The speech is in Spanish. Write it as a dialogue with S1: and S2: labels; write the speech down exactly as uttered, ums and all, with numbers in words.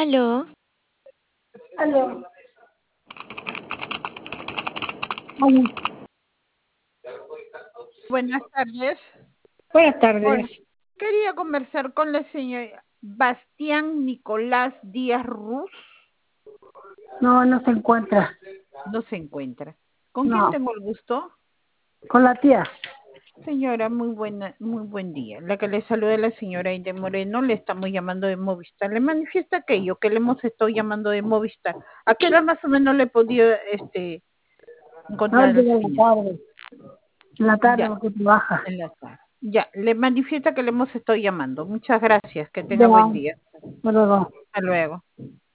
S1: Aló.
S2: Aló. Aló.
S3: Buenas tardes.
S2: Buenas tardes.
S3: Hola. Quería conversar con la señora Bastián Nicolás Díaz Ruz.
S2: No, no se encuentra.
S3: No se encuentra. ¿Con
S2: No.
S3: quién tengo el gusto?
S2: Con la tía.
S3: Señora, muy buena, muy buen día. La que le saluda la señora Inde Moreno, le estamos llamando de Movistar. Le manifiesta aquello que le hemos estado llamando de Movistar. ¿A qué hora más o menos le he podido este,
S2: No,
S3: encontrar al
S2: llega en la
S3: señor?
S2: tarde. En la tarde
S3: Ya,
S2: porque trabaja.
S3: en la tarde. Ya, le manifiesta que le hemos estado llamando. Muchas gracias. Que tenga
S2: Ya.
S3: buen día.
S2: Pero no.
S3: Hasta luego.